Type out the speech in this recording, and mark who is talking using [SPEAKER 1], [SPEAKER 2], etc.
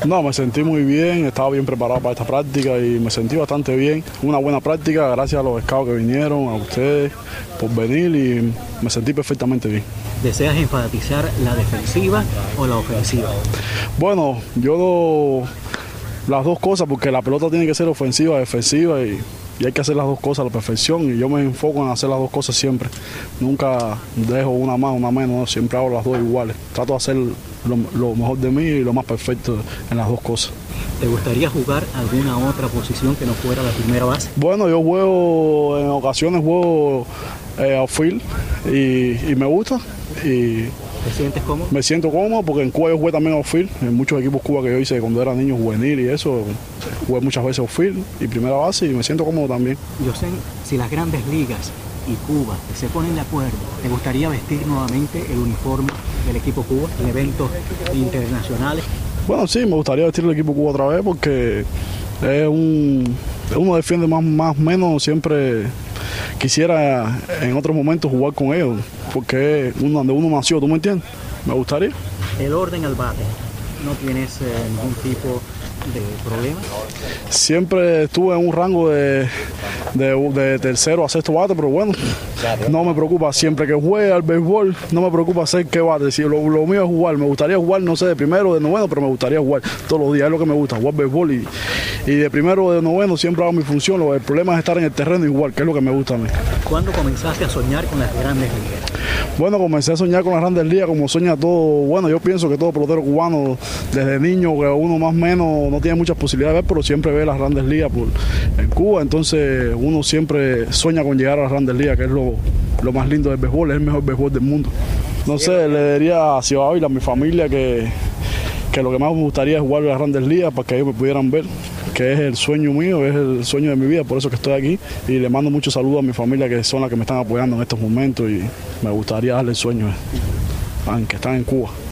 [SPEAKER 1] No, me sentí muy bien, estaba bien preparado para esta práctica y me sentí bastante bien. Una buena práctica, gracias a los scouts que vinieron, a ustedes por venir y me sentí perfectamente bien.
[SPEAKER 2] ¿Deseas enfatizar la defensiva o la ofensiva?
[SPEAKER 1] Bueno, las dos cosas, porque la pelota tiene que ser ofensiva, defensiva y hay que hacer las dos cosas a la perfección y yo me enfoco en hacer las dos cosas siempre. Nunca dejo una más, una menos, no, siempre hago las dos iguales. Trato de hacer lo mejor de mí y lo más perfecto en las dos cosas.
[SPEAKER 2] ¿Te gustaría jugar alguna otra posición que no fuera la primera base?
[SPEAKER 1] Bueno, yo juego, en ocasiones juego outfield y me gusta. Y
[SPEAKER 2] ¿te sientes cómodo?
[SPEAKER 1] me siento cómodo porque en Cuba yo jugué también outfield. En muchos equipos Cuba que yo hice cuando era niño juvenil y eso, jugué muchas veces outfield y primera base y me siento cómodo también.
[SPEAKER 2] Yo sé si las grandes ligas y Cuba se ponen de acuerdo, ¿te gustaría vestir nuevamente el uniforme del equipo Cuba en eventos internacionales?
[SPEAKER 1] Bueno, sí, me gustaría vestir el equipo Cuba otra vez porque uno defiende más o menos, siempre quisiera en otros momentos jugar con ellos, porque es donde uno nació, ¿tú me entiendes? Me gustaría.
[SPEAKER 2] El orden al bate, ¿no tienes ningún tipo de problema?
[SPEAKER 1] Siempre estuve en un rango de tercero a sexto bate, pero bueno, no me preocupa. Siempre que juegue al béisbol, no me preocupa hacer qué bate. Si lo mío es jugar, me gustaría jugar, no sé, de primero o de noveno, pero me gustaría jugar todos los días. Es lo que me gusta, jugar béisbol y de primero o de noveno siempre hago mi función. El problema es estar en el terreno igual, que es lo que me gusta a mí.
[SPEAKER 2] ¿Cuándo comenzaste a soñar con las grandes ligas?
[SPEAKER 1] Bueno, comencé a soñar con las grandes ligas como sueña todo. Bueno, yo pienso que todo pelotero cubano desde niño, que uno más o menos no tiene muchas posibilidades de ver, pero siempre ve las grandes ligas en Cuba. Entonces uno siempre sueña con llegar a las grandes ligas, que es lo más lindo del béisbol, es el mejor béisbol del mundo. No sé, le diría a Ciudad Ávila, a mi familia, que lo que más me gustaría es jugar a las grandes ligas para que ellos me pudieran ver, que es el sueño mío, es el sueño de mi vida, por eso que estoy aquí. Y le mando muchos saludos a mi familia, que son las que me están apoyando en estos momentos, y me gustaría darle el sueño, aunque están en Cuba.